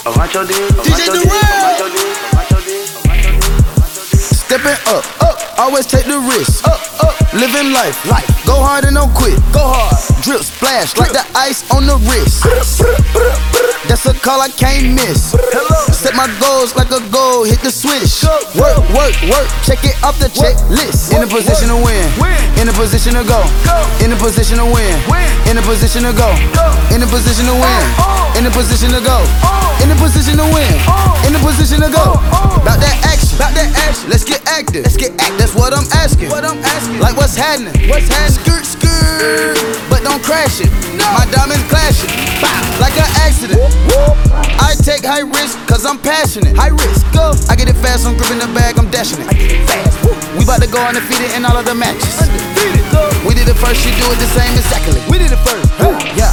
DJ Durant. Stepping up, always take the risk. Living life, go hard and don't quit. Go hard, drip splash like the ice on the wrist. That's a call I can't miss. Set my goals like a goal, hit the switch. Work, check it off the checklist. In a position to win, in a position to go, in a position to win, in a position to go, in a position to win, in a position to go, in a position to win, in a position to go. About that action, let's get active, that's what I'm asking, like what's happening, skirt, but don't crash it, my diamonds clashing, like an accident. I take high risk, cause I'm passionate. High risk, go. I get it fast, I'm gripping the bag, I'm dashing it. We bout to go undefeated in all of the matches. We did it first, you do it the same exactly. We did it first, yeah.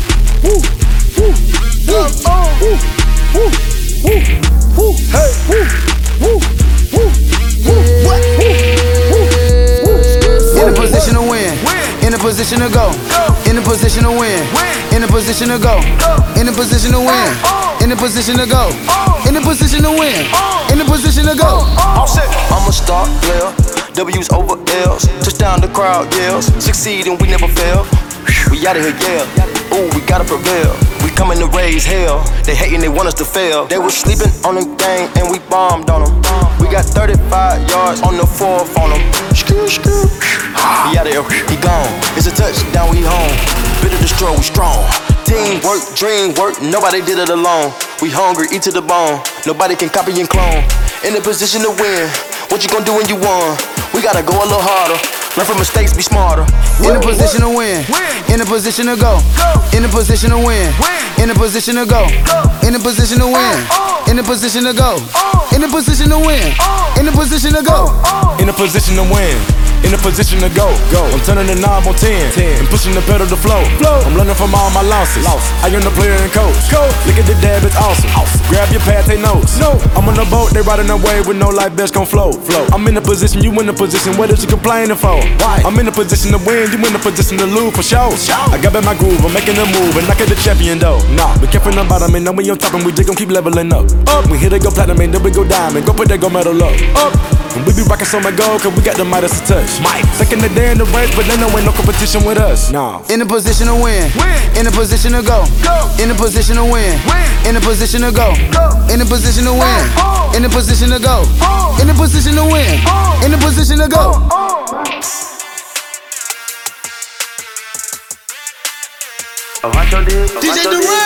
In a position to win, in a position to go, in a position to win, in a position to go, in a position to win, in a position to go, in a position to win, in a position to go. I'm a star player, W's over L's. Touchdown, the crowd yells. Succeed and we never fail. We outta here, yeah. Ooh, we gotta prevail. We coming to raise hell. They hating, they want us to fail. They was sleeping on the game and we bombed on them. We got 35 yards on the fourth on them. He outta here, he gone. It's a touchdown, we home. Bitter destroy, we strong. Teamwork, dream work, nobody did it alone. We hungry, eat to the bone. Nobody can copy and clone. In a position to win. What you gonna do when you won? We gotta go a little harder. Learn from mistakes, be smarter. In a position to win, in a position to go, in a position to win, in a position to go, in a position to win, in a position to go, in a position to win, in a position to go, in a position to win. In a position to go. I'm turning the knob on 10 and pushing the pedal to flow. I'm learning from all my losses. I am the player and coach. Look at the dab, it's awesome. Grab your pad, take notes. I'm on the boat, they riding away with no life belts gon' float. I'm in a position, you in a position. What is you complaining for? I'm in a position to win, you in a position to lose for sure. I got back my groove, I'm making a move and knock at the champion though. Be careful the bottom, and know when you're top and we just gon' keep leveling up. We hit it, go platinum, and then we go diamond. Go put that gold medal up. And we be rockin' so my gold, cause we got the Midas to touch. Second the day in the race, but then there ain't no competition with us. In a position to win, in a position to go, in a position to win, in a position to go, in a position to win, in a position to go, in a position to win, in a position to go. DJ Durant.